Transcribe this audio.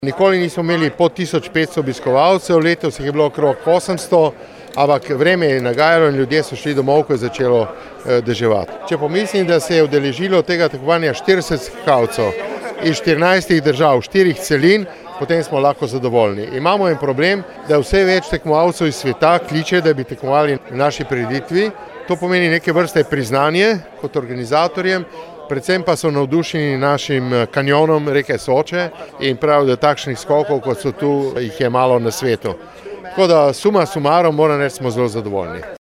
Nikoli nismo imeli pod 1500 obiskovalcev, letos jih je bilo okrog 800, ampak vreme je nagajalo in ljudje so šli domov, ko je začelo deževati. Če pomislim, da se je udeležilo tega tekmovanja 40 skakalcev iz 14 držav, 4 celin, potem smo lahko zadovoljni. Imamo en problem, da vse več tekmovalcev iz sveta kliče, da bi tekmovali v naši prireditvi. To pomeni neke vrste priznanje kot organizatorjem, predvsem pa so navdušeni našim kanjonom reke Soče in pravijo, da takšnih skokov, kot so tu, jih je malo na svetu. Tako da suma sumarum moram reči, smo zelo zadovoljni.